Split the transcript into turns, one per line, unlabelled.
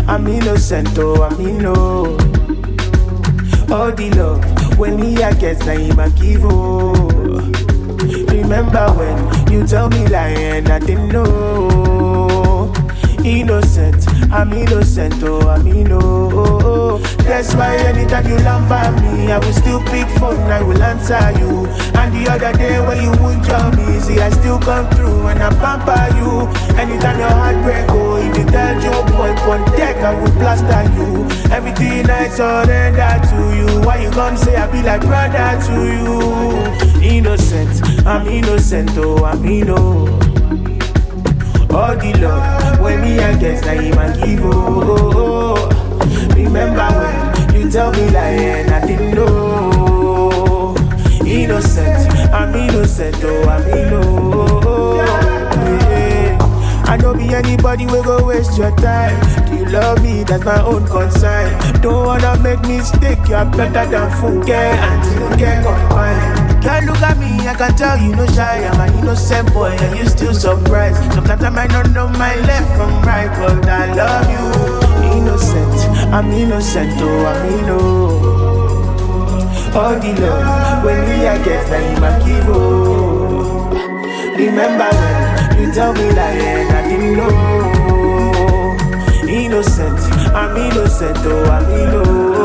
I'm innocent, oh, I'm no. All the love, when me I get, now him I give, oh. Remember when you tell me lie and I didn't know. Innocent, I'm innocent, oh, I'm no. That's why anytime you lamb at me, I will still pick phone, I will answer you. And the other day when you won't join me, see I still come through and I pamper you. Anytime your heart break, oh, if you tell Joe boy on deck, I will plaster you. Everything I surrender to you. Why you come say I be like brother to you? Innocent, I'm innocent, oh, I'm no. All the love, when me I guess I him I give, oh. Remember when you tell me lie and I didn't know. Innocent, I'm innocent, oh, I'm no. Yeah. I don't be anybody will go waste your time. Do you love me? That's my own concern. Don't wanna make mistake, you're better than forget until you get combined. Girl, look at me, I can tell you no shy. I'm an innocent boy and you still surprised. Sometimes I might not know my left from right, but I love you. Innocent, I'm innocent, oh, I'm no. All the love, when me I get, now him I give, oh. Remember when you tell me lie and I didn't know. Innocent, I'm innocent, oh, I'm no.